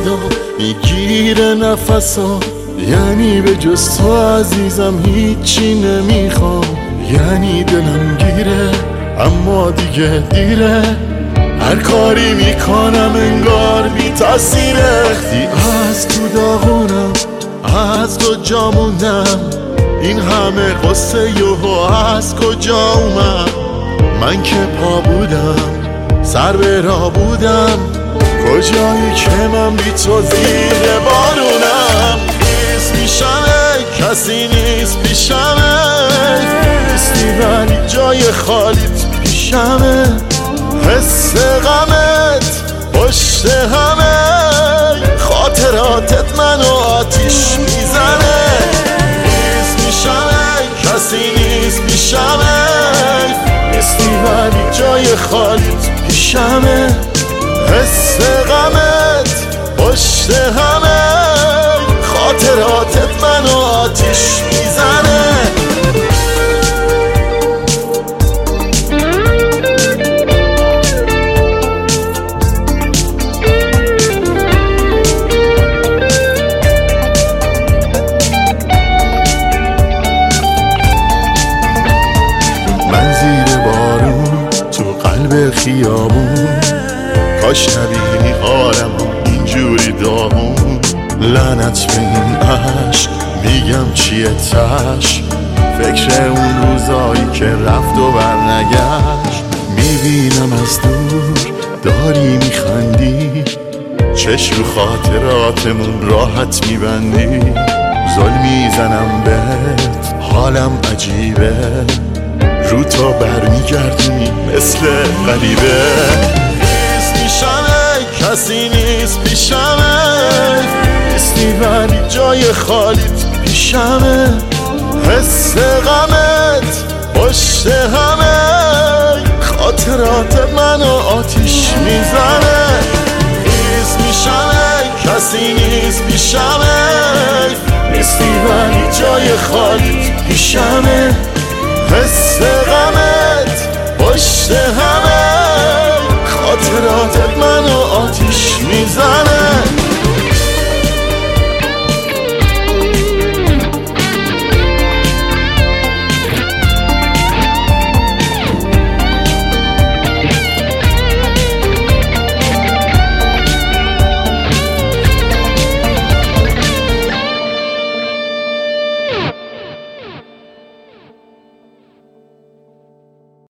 صدا میگیره نفسا، یعنی به جز تو عزیزم هیچی نمیخوام. یعنی دلم گیره اما دیگه دیره، هر کاری میکنم انگار بی تاثیره. وقتی از تو داغونم از کجا موندم، این همه قصه یهو از کجا اومد؟ من که پا بودم سر به راه بودم، کجایی که من بی تو زیر بارونم. نیست میشمه کسی نیست پیشمه، نیستی ولی جای خالیت پیشمه. حس غمت پشت همه، خاطراتت منو آتیش میزنه. نیست میشمه کسی نیست پیشمه، نیستی ولی جای خالیت پیشمه. حس غمت پشت همه، خاطراتت منو آتیش میزنه. من زیر بارون تو قلب خیابون، کاش نبینی حالم اینجوری داغون. لعنت به این عشق میگم چیه تش، فکر اون روزایی که رفت و برنگشت. میبینم از دور داری میخندی، چشم رو خاطراتمون راحت میبندی. ظلم میزنم بهت حالم عجیبه، رو تو برمیگردونی مثل غریبه. نیست میشمه کسی نیست پیشمه، نیستی ولی جای خالیت پیشمه. حس غمت پشت همه، خاطرات منو آتیش میزنه. نیست میشمه کسی نیست پیشمه، نیستی ولی جای خالیت پیشمه. حس غمت پشت همه، خاطراتت منو آتیش میزنه.